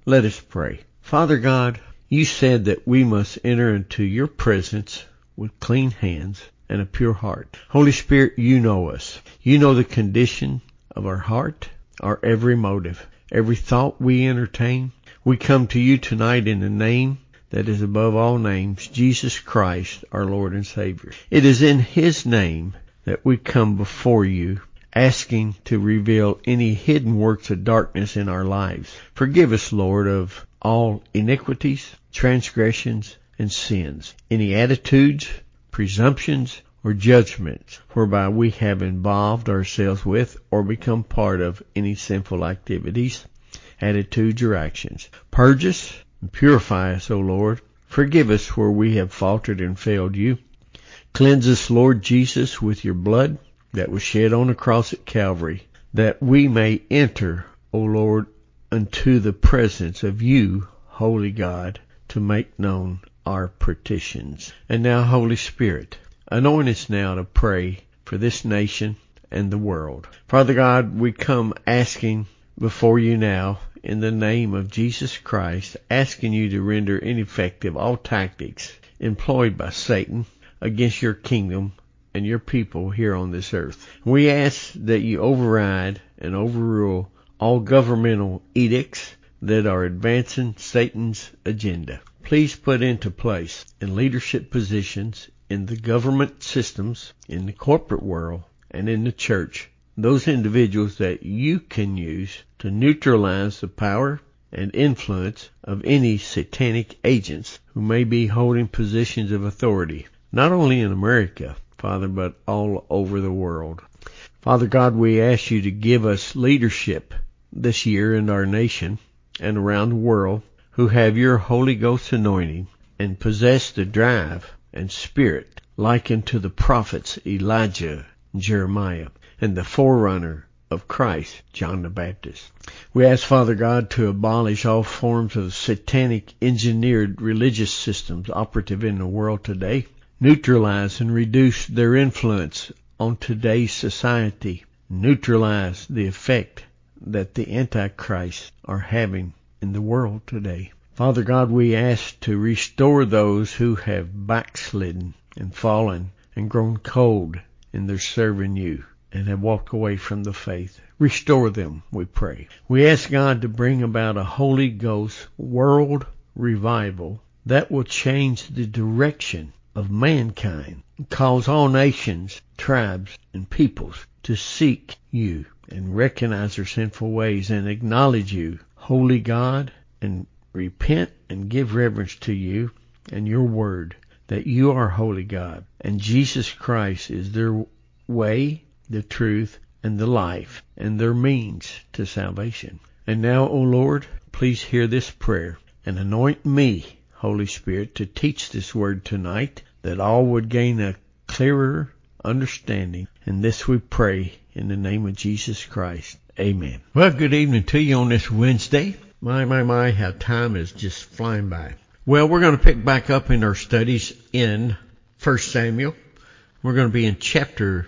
Let us pray. Father God, you said that we must enter into your presence with clean hands and a pure heart. Holy Spirit, you know us. You know the condition of our heart, our every motive, every thought we entertain. We come to you tonight in the name that is above all names, Jesus Christ, our Lord and Savior. It is in his name that we come before you, asking to reveal any hidden works of darkness in our lives. Forgive us, Lord, of all iniquities, transgressions, and sins, any attitudes, presumptions, or judgments whereby we have involved ourselves with or become part of any sinful activities, attitudes, or actions. Purge us and purify us, O Lord. Forgive us where we have faltered and failed you. Cleanse us, Lord Jesus, with your blood that was shed on the cross at Calvary, that we may enter, O Lord, unto the presence of you, Holy God, to make known our petitions. And now, Holy Spirit, anoint us now to pray for this nation and the world. Father God, we come asking before you now, in the name of Jesus Christ, asking you to render ineffective all tactics employed by Satan against your kingdom and your people here on this earth. We ask that you override and overrule all governmental edicts that are advancing Satan's agenda. Please put into place in leadership positions in the government systems, in the corporate world, and in the church, those individuals that you can use to neutralize the power and influence of any satanic agents who may be holding positions of authority, not only in America, Father, but all over the world. Father God, we ask you to give us leadership this year in our nation and around the world who have your Holy Ghost anointing and possess the drive and spirit likened to the prophets Elijah and Jeremiah and the forerunner of Christ, John the Baptist. We ask, Father God, to abolish all forms of satanic engineered religious systems operative in the world today, neutralize and reduce their influence on today's society, neutralize the effect that the Antichrist are having in the world today. Father God, we ask to restore those who have backslidden and fallen and grown cold in their serving you and have walked away from the faith. Restore them, we pray. We ask God to bring about a Holy Ghost world revival that will change the direction of mankind, cause all nations, tribes, and peoples to seek you and recognize their sinful ways and acknowledge you, Holy God, and repent and give reverence to you and your word, that you are Holy God, and Jesus Christ is their way, the truth, and the life, and their means to salvation. And now, O Lord, please hear this prayer and anoint me, Holy Spirit, to teach this word tonight, that all would gain a clearer understanding. And this we pray in the name of Jesus Christ. Amen. Well, good evening to you on this Wednesday. My, how time is just flying by. Well, we're going to pick back up in our studies in 1 Samuel. We're going to be in chapter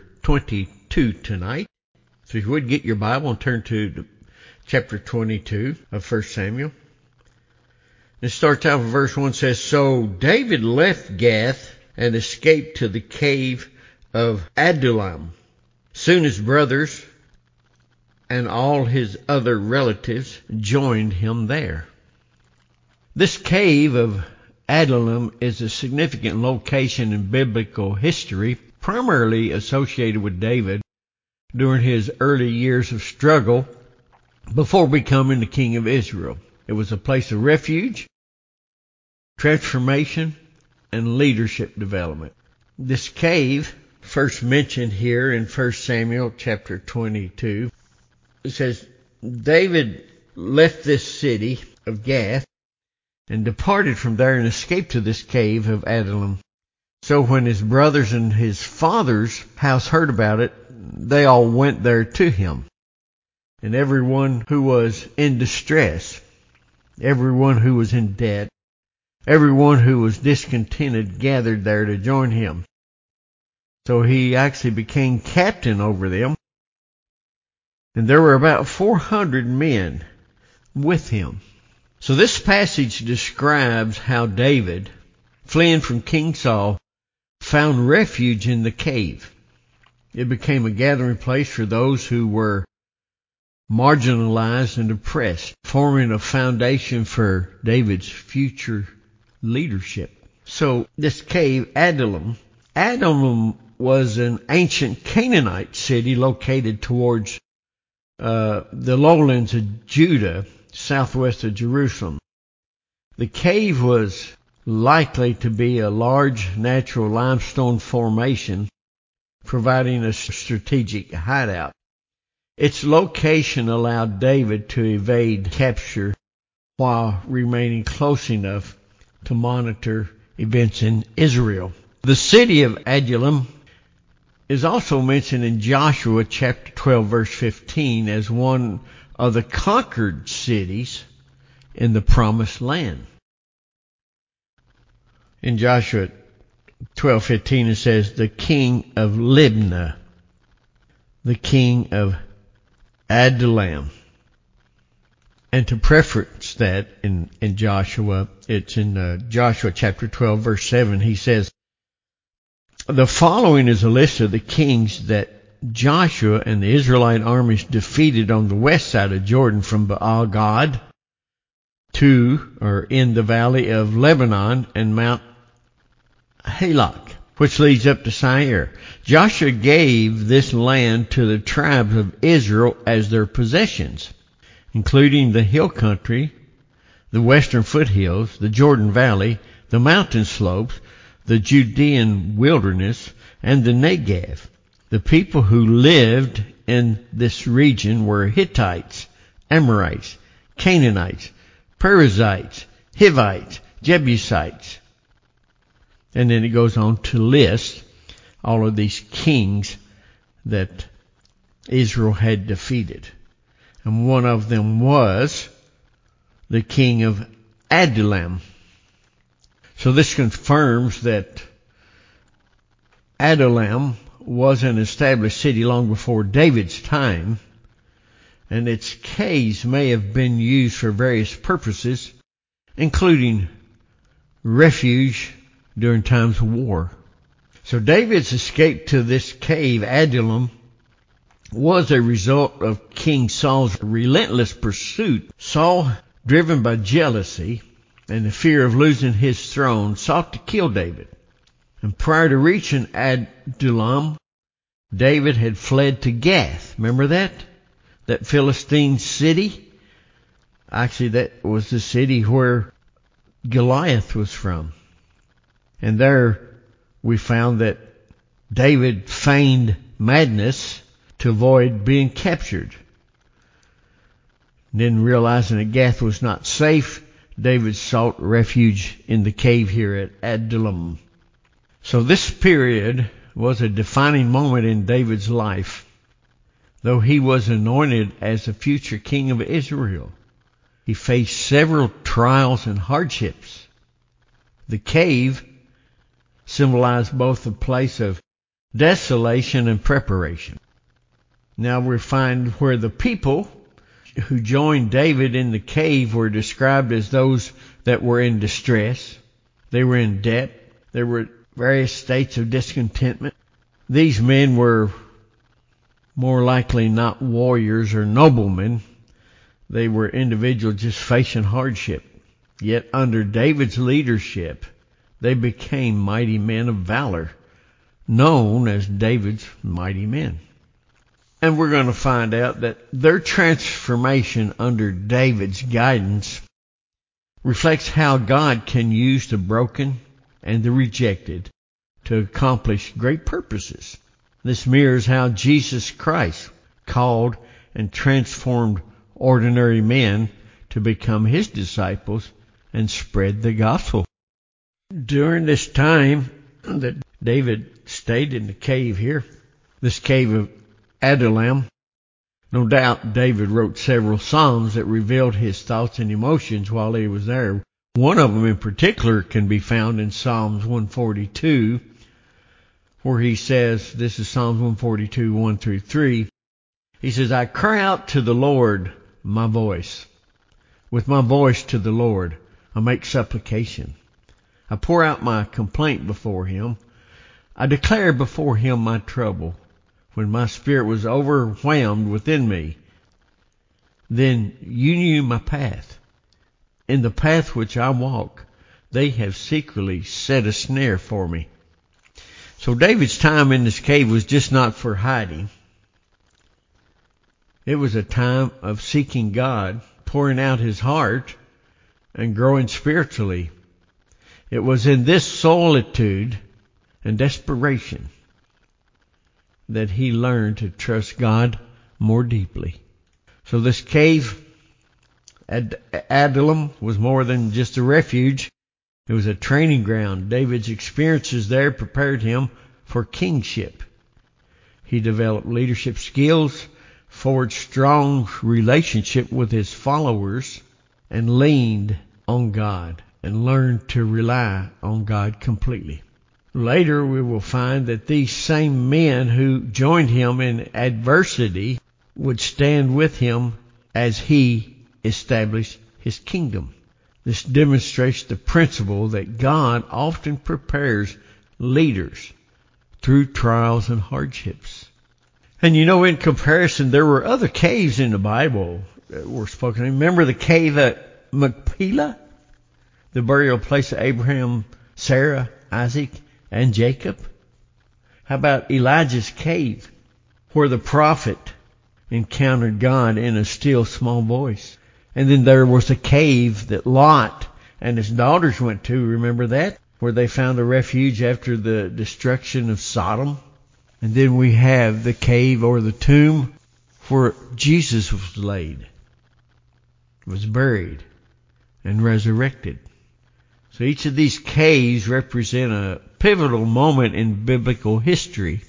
22 tonight. So if you would get your Bible and turn to chapter 22 of 1 Samuel. It starts out with verse 1, says, So David left Gath and escaped to the cave of Adullam. Soon his brothers and all his other relatives joined him there. This cave of Adullam is a significant location in biblical history, primarily associated with David during his early years of struggle before becoming the king of Israel. It was a place of refuge, transformation, and leadership development. This cave, first mentioned here in 1 Samuel chapter 22, it says, David left this city of Gath and departed from there and escaped to this cave of Adullam. So when his brothers and his father's house heard about it, they all went there to him. And everyone who was in distress, everyone who was in debt, everyone who was discontented gathered there to join him. So he actually became captain over them. And there were about 400 men with him. So this passage describes how David, fleeing from King Saul, found refuge in the cave. It became a gathering place for those who were marginalized and oppressed, forming a foundation for David's future leadership. So this cave, Adullam was an ancient Canaanite city located towards the lowlands of Judah, southwest of Jerusalem. The cave was likely to be a large natural limestone formation, providing a strategic hideout. Its location allowed David to evade capture while remaining close enough to monitor events in Israel. The city of Adullam is also mentioned in Joshua chapter 12 verse 15 as one of the conquered cities in the promised land. In Joshua 12:15 it says, the king of Libnah, the king of Adullam. And to preference that in Joshua, it's in Joshua chapter 12 verse 7, he says, the following is a list of the kings that Joshua and the Israelite armies defeated on the west side of Jordan from Baal-Gad in the valley of Lebanon and Mount Halak, which leads up to Seir. Joshua gave this land to the tribes of Israel as their possessions, including the hill country, the western foothills, the Jordan Valley, the mountain slopes, the Judean wilderness, and the Negev. The people who lived in this region were Hittites, Amorites, Canaanites, Perizzites, Hivites, Jebusites. And then it goes on to list all of these kings that Israel had defeated. And one of them was the king of Adullam. So this confirms that Adullam was an established city long before David's time, and its caves may have been used for various purposes, including refuge during times of war. So David's escape to this cave, Adullam, was a result of King Saul's relentless pursuit. Saul, driven by jealousy and the fear of losing his throne, sought to kill David. And prior to reaching Adullam, David had fled to Gath. Remember that? That Philistine city? Actually, that was the city where Goliath was from. And there we found that David feigned madness to avoid being captured. Then realizing that Gath was not safe, David sought refuge in the cave here at Adullam. So this period was a defining moment in David's life. Though he was anointed as the future king of Israel, he faced several trials and hardships. The cave symbolized both a place of desolation and preparation. Now we find where the people who joined David in the cave were described as those that were in distress. They were in debt. There were various states of discontentment. These men were more likely not warriors or noblemen. They were individuals just facing hardship. Yet under David's leadership, they became mighty men of valor, known as David's mighty men. And we're going to find out that their transformation under David's guidance reflects how God can use the broken and the rejected to accomplish great purposes. This mirrors how Jesus Christ called and transformed ordinary men to become his disciples and spread the gospel. During this time that David stayed in the cave here, this cave of Adullam, no doubt David wrote several psalms that revealed his thoughts and emotions while he was there. One of them in particular can be found in Psalms 142, where he says, this is Psalms 142, 1 through 3. He says, I cry out to the Lord my voice. With my voice to the Lord, I make supplication. I pour out my complaint before him. I declare before him my trouble. When my spirit was overwhelmed within me, then you knew my path. In the path which I walk, they have secretly set a snare for me. So David's time in this cave was just not for hiding. It was a time of seeking God, pouring out his heart, and growing spiritually. It was in this solitude and desperation that he learned to trust God more deeply. So this cave at Adullam was more than just a refuge. It was a training ground. David's experiences there prepared him for kingship. He developed leadership skills, forged strong relationship with his followers, and leaned on God and learned to rely on God completely. Later we will find that these same men who joined him in adversity would stand with him as he established his kingdom. This demonstrates the principle that God often prepares leaders through trials and hardships. And in comparison, there were other caves in the Bible that were spoken. Remember the cave at Machpelah, the burial place of Abraham, Sarah, Isaac, and Jacob? How about Elijah's cave, where the prophet encountered God in a still small voice? And then there was a cave that Lot and his daughters went to, remember that? Where they found a refuge after the destruction of Sodom. And then we have the cave or the tomb where Jesus was laid, was buried, and resurrected. So each of these caves represent a pivotal moment in biblical history.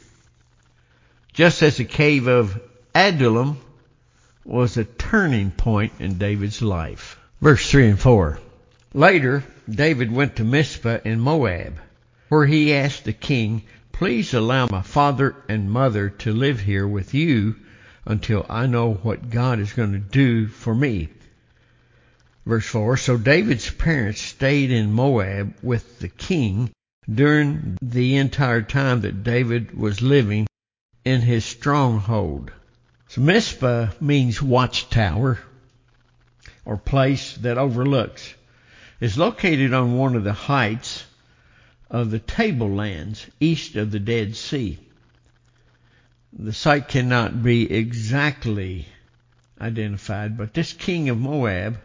Just as the cave of Adullam was a turning point in David's life. Verse 3 and 4. Later, David went to Mizpah in Moab, where he asked the king, "Please allow my father and mother to live here with you until I know what God is going to do for me." Verse 4, so David's parents stayed in Moab with the king during the entire time that David was living in his stronghold. So Mizpah means watchtower or place that overlooks. It's located on one of the heights of the tablelands east of the Dead Sea. The site cannot be exactly identified, but this king of Moab,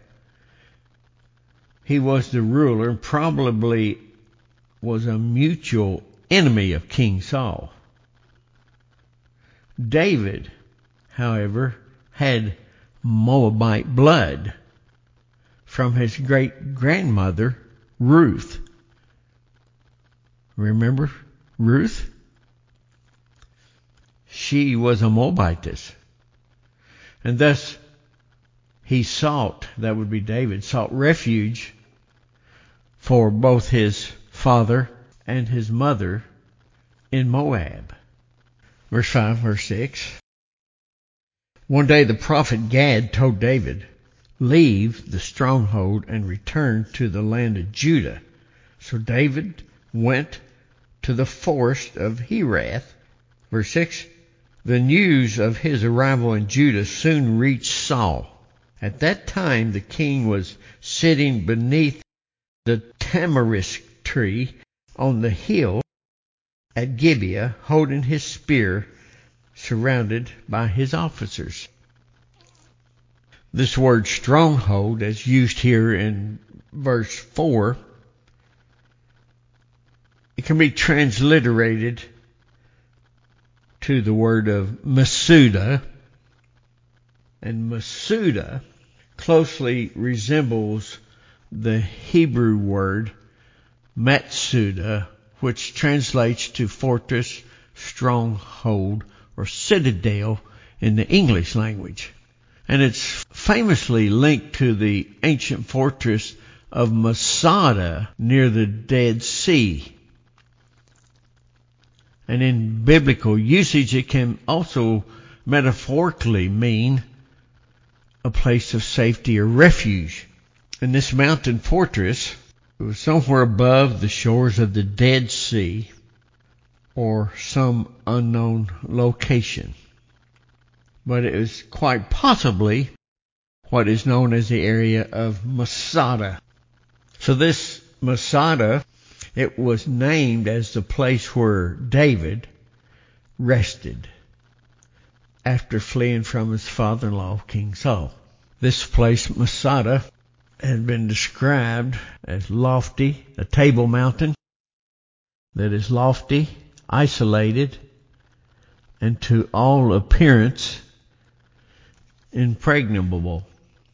he was the ruler and probably was a mutual enemy of King Saul. David, however, had Moabite blood from his great-grandmother, Ruth. Remember Ruth? She was a Moabitess. And thus he sought, that would be David, sought refuge for both his father and his mother in Moab. Verse 5, verse 6. One day the prophet Gad told David, "Leave the stronghold and return to the land of Judah." So David went to the forest of Herath. Verse 6. The news of his arrival in Judah soon reached Saul. At that time the king was sitting beneath the tamarisk tree on the hill at Gibeah, holding his spear, surrounded by his officers. This word stronghold, as used here in verse 4, it can be transliterated to the word of Masuda. And Masuda closely resembles the Hebrew word Matsuda, which translates to fortress, stronghold, or citadel in the English language. And it's famously linked to the ancient fortress of Masada near the Dead Sea. And in biblical usage, it can also metaphorically mean a place of safety or refuge. And this mountain fortress was somewhere above the shores of the Dead Sea or some unknown location. But it was quite possibly what is known as the area of Masada. So this Masada, it was named as the place where David rested after fleeing from his father-in-law, King Saul. This place, Masada, had been described as lofty, a table mountain that is lofty, isolated, and to all appearance impregnable.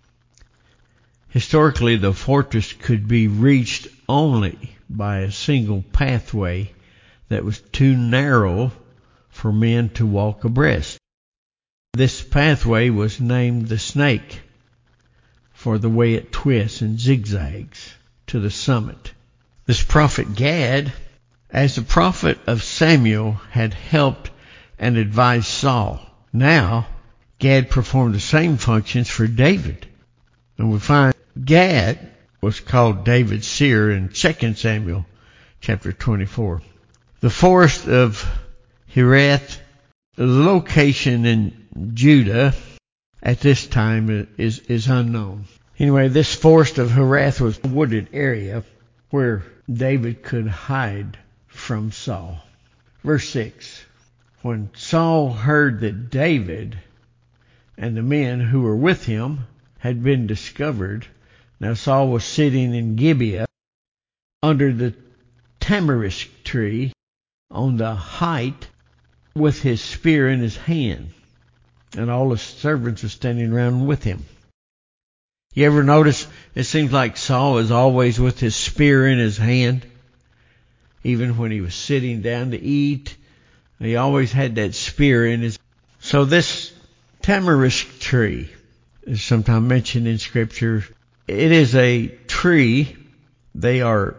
Historically, the fortress could be reached only by a single pathway that was too narrow for men to walk abreast. This pathway was named the Snake for the way it twists and zigzags to the summit. This prophet Gad, as the prophet of Samuel, had helped and advised Saul. Now, Gad performed the same functions for David. And we find Gad was called David's seer in 2 Samuel chapter 24. The forest of Hereth, the location in Judah at this time is unknown. Anyway, this forest of Hereth was a wooded area where David could hide from Saul. Verse 6. When Saul heard that David and the men who were with him had been discovered, now Saul was sitting in Gibeah under the tamarisk tree on the height with his spear in his hand, and all his servants were standing around with him. You ever notice it seems like Saul is always with his spear in his hand? Even when he was sitting down to eat, he always had that spear in his. So this tamarisk tree is sometimes mentioned in Scripture. It is a tree. They are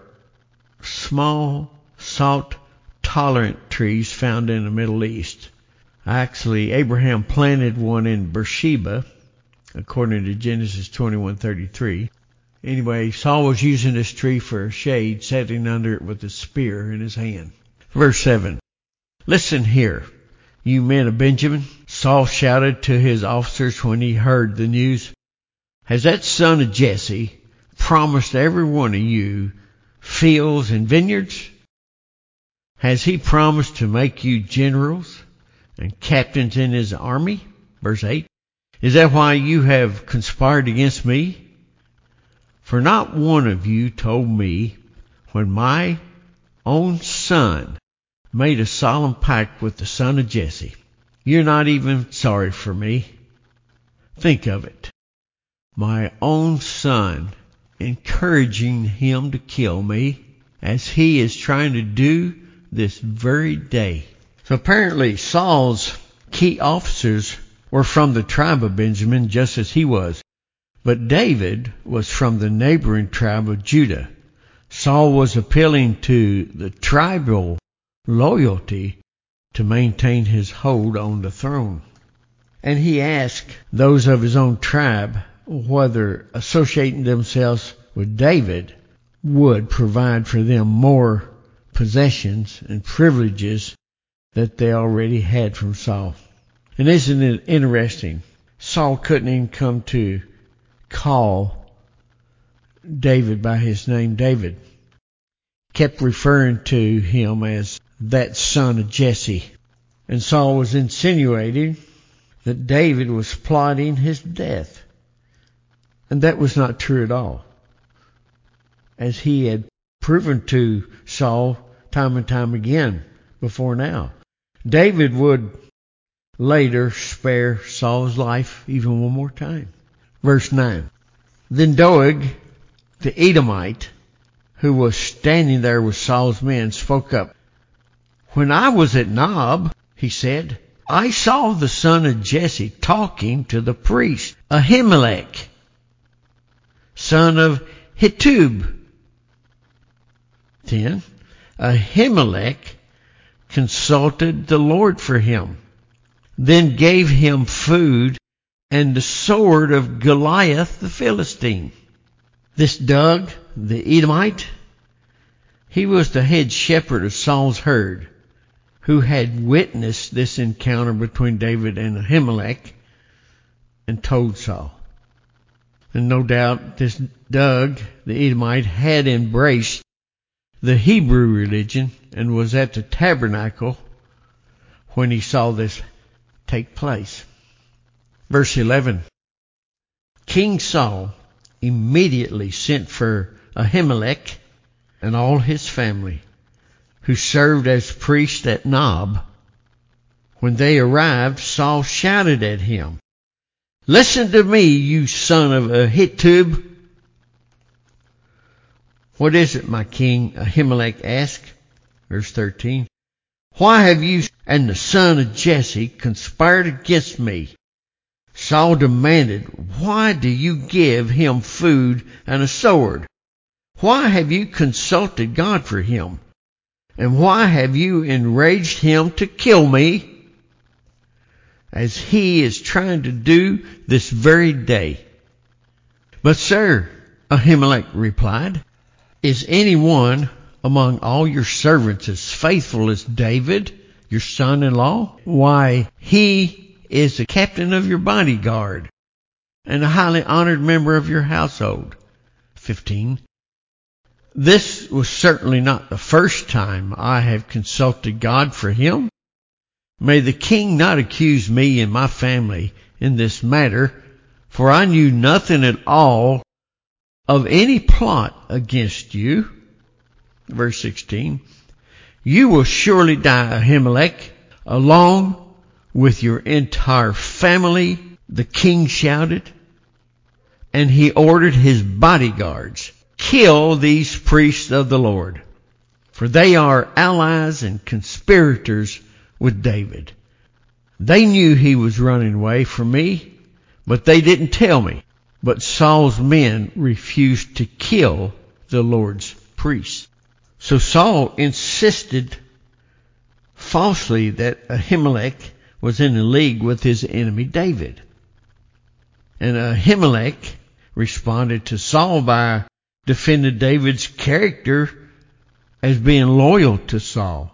small, salt-tolerant trees found in the Middle East. Actually, Abraham planted one in Beersheba, according to Genesis 21:33. Anyway, Saul was using this tree for a shade, sitting under it with a spear in his hand. Verse 7. Listen here, you men of Benjamin. Saul shouted to his officers when he heard the news. Has that son of Jesse promised every one of you fields and vineyards? Has he promised to make you generals and captains in his army? Verse 8. Is that why you have conspired against me? For not one of you told me when my own son made a solemn pact with the son of Jesse. You're not even sorry for me. Think of it. My own son encouraging him to kill me as he is trying to do this very day. So apparently Saul's key officers were from the tribe of Benjamin, just as he was. But David was from the neighboring tribe of Judah. Saul was appealing to the tribal loyalty to maintain his hold on the throne. And he asked those of his own tribe whether associating themselves with David would provide for them more possessions and privileges that they already had from Saul. And isn't it interesting? Saul couldn't even come to call David by his name David. Kept referring to him as that son of Jesse. And Saul was insinuating that David was plotting his death. And that was not true at all, as he had proven to Saul time and time again before now. David would later spare Saul's life even one more time. Verse 9. Then Doeg, the Edomite, who was standing there with Saul's men, spoke up. When I was at Nob, he said, I saw the son of Jesse talking to the priest, Ahimelech, son of Hittub. 10. Ahimelech consulted the Lord for him, then gave him food and the sword of Goliath the Philistine. This Doeg the Edomite, he was the head shepherd of Saul's herd, who had witnessed this encounter between David and Ahimelech and told Saul. And no doubt this Doeg the Edomite had embraced the Hebrew religion and was at the tabernacle when he saw this take place. Verse 11. King Saul immediately sent for Ahimelech and all his family, who served as priests at Nob. When they arrived, Saul shouted at him, "Listen to me, you son of Ahitub." "What is it, my king?" Ahimelech asked. Verse 13. "Why have you and the son of Jesse conspired against me?" Saul demanded, "Why do you give him food and a sword? Why have you consulted God for him? And why have you enraged him to kill me, as he is trying to do this very day?" "But sir," Ahimelech replied, "is anyone among all your servants as faithful as David, your son-in-law? Why, he is the captain of your bodyguard and a highly honored member of your household." 15. "This was certainly not the first time I have consulted God for him. May the king not accuse me and my family in this matter, for I knew nothing at all of any plot against you." Verse 16. "You will surely die, Ahimelech, along with your entire family," the king shouted. And he ordered his bodyguards, "Kill these priests of the Lord, for they are allies and conspirators with David. They knew he was running away from me, but they didn't tell me." But Saul's men refused to kill the Lord's priests. So Saul insisted falsely that Ahimelech was in a league with his enemy David. And Ahimelech responded to Saul by defending David's character as being loyal to Saul.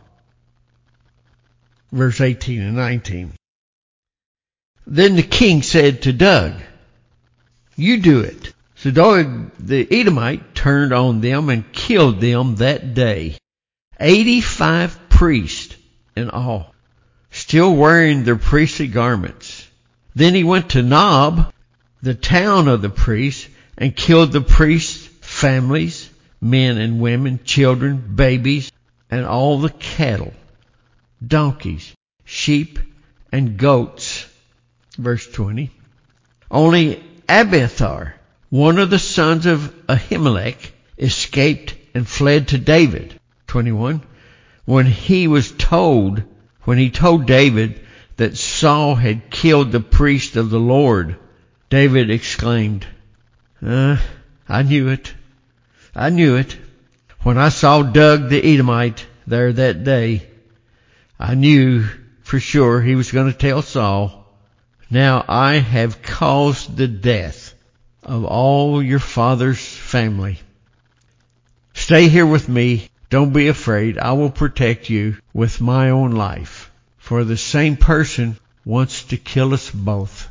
Verse 18 and 19. Then the king said to Doeg, "You do it." So Doeg the Edomite turned on them and killed them that day, 85 priests in all, still wearing their priestly garments. Then he went to Nob, the town of the priests, and killed the priests' families, men and women, children, babies, and all the cattle, donkeys, sheep, and goats. Verse 20. Only Abiathar, one of the sons of Ahimelech, escaped and fled to David. 21. When he told David that Saul had killed the priest of the Lord, David exclaimed, I knew it. I knew it. When I saw Doeg the Edomite there that day, I knew for sure he was going to tell Saul, now I have caused the death of all your father's family. Stay here with me. Don't be afraid. I will protect you with my own life. For the same person wants to kill us both.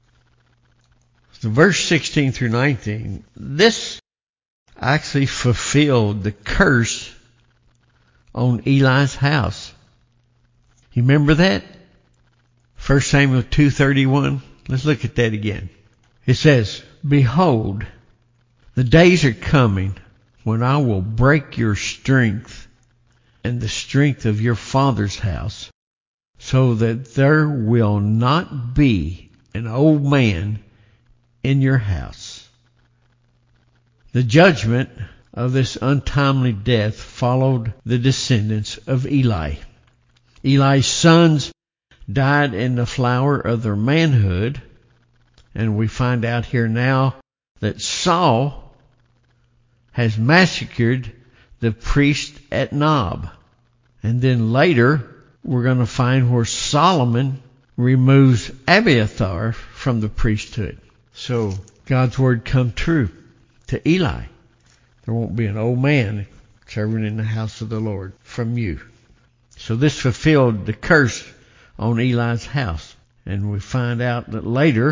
So verse 16 through 19, this actually fulfilled the curse on Eli's house. You remember that? 1 Samuel 2:31. Let's look at that again. It says, "Behold, the days are coming when I will break your strength and the strength of your father's house, so that there will not be an old man in your house." The judgment of this untimely death followed the descendants of Eli. Eli's sons died in the flower of their manhood, and we find out here now that Saul has massacred the priest at Nob. And then later we're going to find where Solomon removes Abiathar from the priesthood. So God's word come true to Eli. There won't be an old man serving in the house of the Lord from you. So this fulfilled the curse on Eli's house. And we find out that later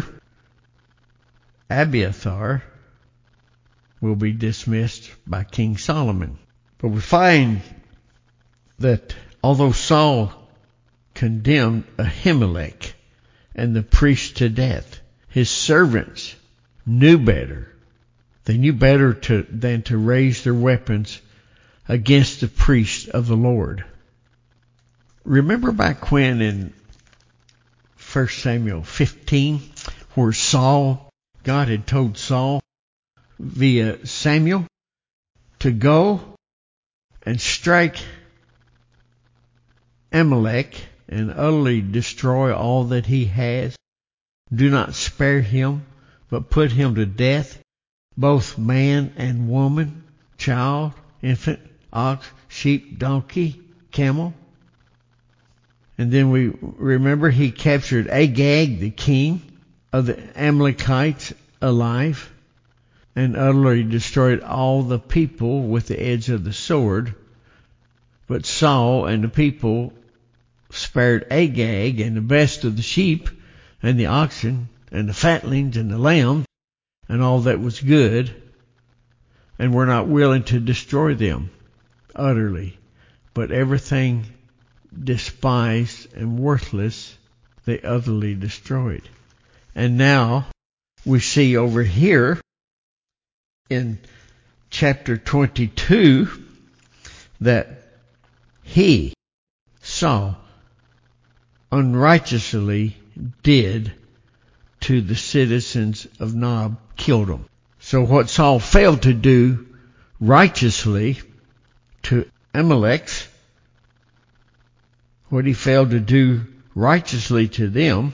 Abiathar will be dismissed by King Solomon. But we find that although Saul condemned Ahimelech and the priest to death, his servants knew better. They knew better than to raise their weapons against the priest of the Lord. Remember back when in 1 Samuel 15, where God had told Saul via Samuel to go and strike Amalek and utterly destroy all that he has. Do not spare him, but put him to death, both man and woman, child, infant, ox, sheep, donkey, camel. And then we remember he captured Agag, the king of the Amalekites, alive, and utterly destroyed all the people with the edge of the sword. But Saul and the people spared Agag and the best of the sheep and the oxen and the fatlings and the lambs and all that was good, and were not willing to destroy them utterly. But everything despised and worthless they utterly destroyed. And now we see over here in chapter 22 that he, Saul, unrighteously did to the citizens of Nob, killed them. So what Saul failed to do righteously to Amalek, what he failed to do righteously to them,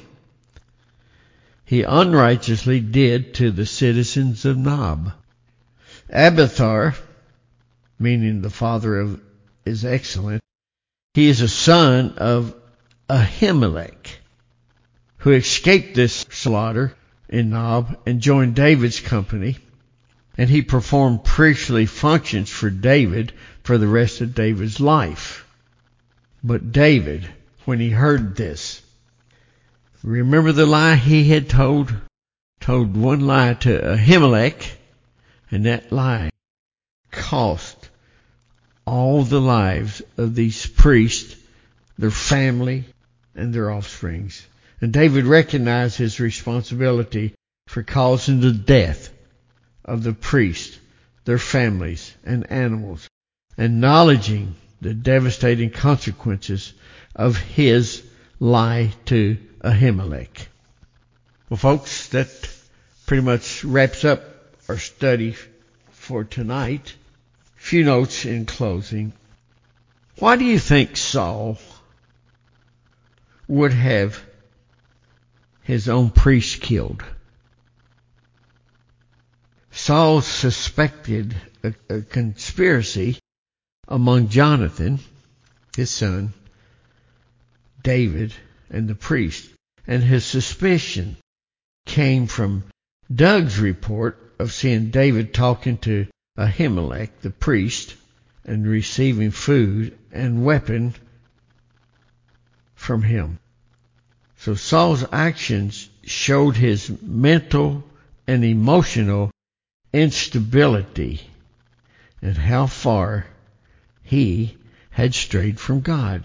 he unrighteously did to the citizens of Nob. Abiathar, meaning the father is excellent, he is a son of Ahimelech, who escaped this slaughter in Nob and joined David's company, and he performed priestly functions for David for the rest of David's life. But David, when he heard this, remember the lie he had told one lie to Ahimelech, and that lie cost all the lives of these priests, their family, and their offsprings. And David recognized his responsibility for causing the death of the priests, their families, and animals, acknowledging the devastating consequences of his lie to Ahimelech. Well, folks, that pretty much wraps up our study for tonight. A few notes in closing. Why do you think Saul would have his own priest killed? Saul suspected a conspiracy among Jonathan, his son, David, and the priest. And his suspicion came from Doug's report of seeing David talking to Ahimelech, the priest, and receiving food and weapon from him. So Saul's actions showed his mental and emotional instability and how far he had strayed from God.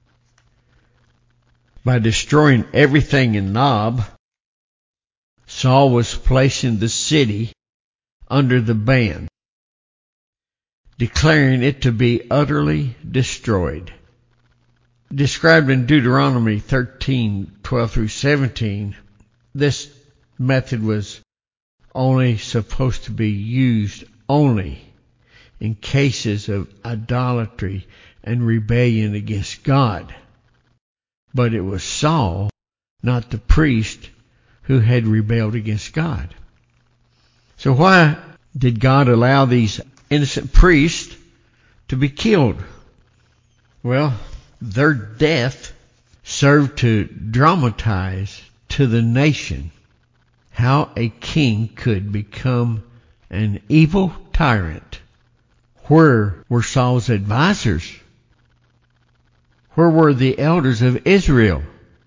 By destroying everything in Nob, Saul was placing the city under the ban, declaring it to be utterly destroyed. Described in Deuteronomy 13:12-17, this method was only supposed to be used only in cases of idolatry and rebellion against God. But it was Saul, not the priest, who had rebelled against God. So why did God allow these innocent priests to be killed? Well, their death served to dramatize to the nation how a king could become an evil tyrant. Where were Saul's advisors? Where were the elders of Israel?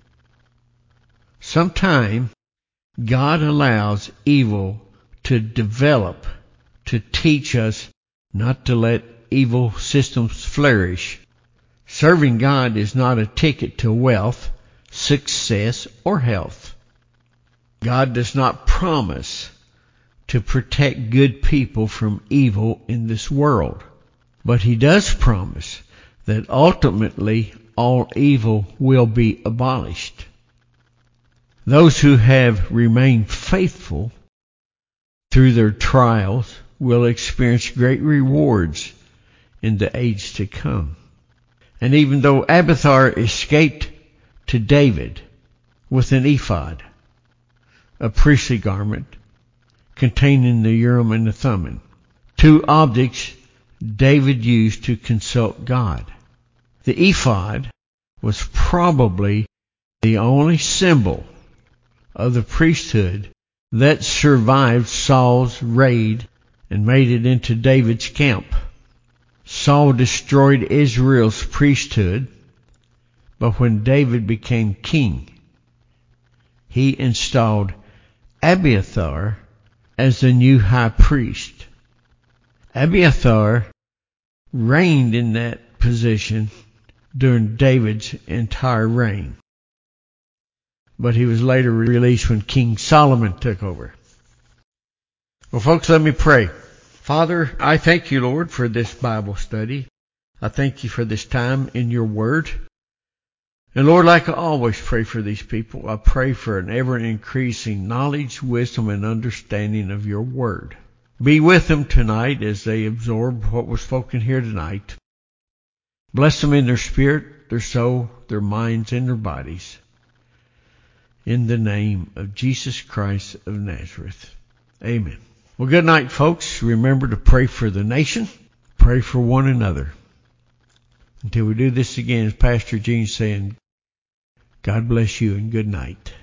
Sometimes God allows evil to develop to teach us not to let evil systems flourish. Serving God is not a ticket to wealth, success, or health. God does not promise to protect good people from evil in this world, but He does promise that ultimately all evil will be abolished. Those who have remained faithful through their trials will experience great rewards in the age to come. And even though Abiathar escaped to David with an ephod, a priestly garment containing the Urim and the Thummim, two objects David used to consult God. The ephod was probably the only symbol of the priesthood that survived Saul's raid and made it into David's camp. Saul destroyed Israel's priesthood, but when David became king, he installed Abiathar as the new high priest. Abiathar reigned in that position during David's entire reign, but he was later released when King Solomon took over. Well, folks, let me pray. Father, I thank you, Lord, for this Bible study. I thank you for this time in your word. And Lord, like I always pray for these people, I pray for an ever-increasing knowledge, wisdom, and understanding of your word. Be with them tonight as they absorb what was spoken here tonight. Bless them in their spirit, their soul, their minds, and their bodies. In the name of Jesus Christ of Nazareth. Amen. Well, good night, folks. Remember to pray for the nation. Pray for one another. Until we do this again, as Pastor Gene's saying, God bless you and good night.